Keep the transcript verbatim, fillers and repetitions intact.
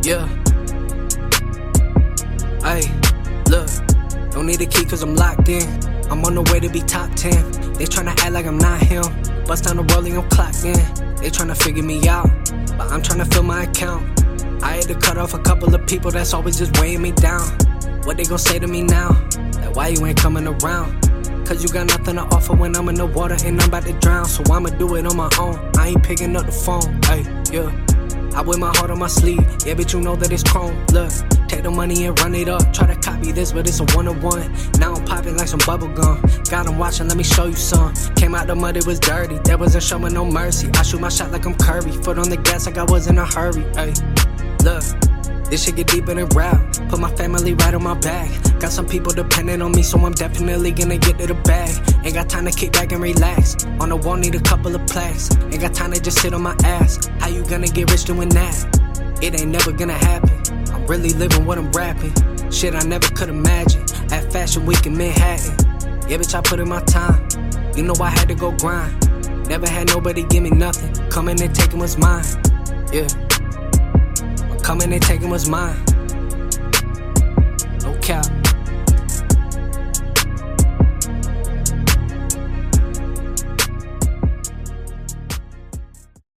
Yeah. Ay, look, don't need a key cause I'm locked in. I'm on the way to be top ten. They tryna act like I'm not him. Bust down the rolling, I'm clocked in. They tryna figure me out, but I'm tryna fill my account. I had to cut off a couple of people that's always just weighing me down. What they gon' say to me now? That why you ain't coming around? Cause you got nothing to offer when I'm in the water and I'm about to drown. So I'ma do it on my own. I ain't picking up the phone. Ay, yeah. I wear my heart on my sleeve. Yeah, bitch, you know that it's chrome. Look, take the money and run it up. Try to copy this, but it's a one-on-one. Now I'm popping like some bubble gum. Got 'em watching, let me show you some. Came out the mud, it was dirty. There wasn't showing no mercy. I shoot my shot like I'm Curry. Foot on the gas like I was in a hurry. Ay, look. This shit get deeper than rap. Put my family right on my back. Got some people depending on me, so I'm definitely gonna get to the bag. Ain't got time to kick back and relax. On the wall need a couple of plaques. Ain't got time to just sit on my ass. How you gonna get rich doing that? It ain't never gonna happen. I'm really living what I'm rapping. Shit I never could imagine. At Fashion Week in Manhattan. Yeah, bitch, I put in my time. You know I had to go grind. Never had nobody give me nothing. Coming and taking what's mine. Yeah. Coming and taking what's mine. No cap.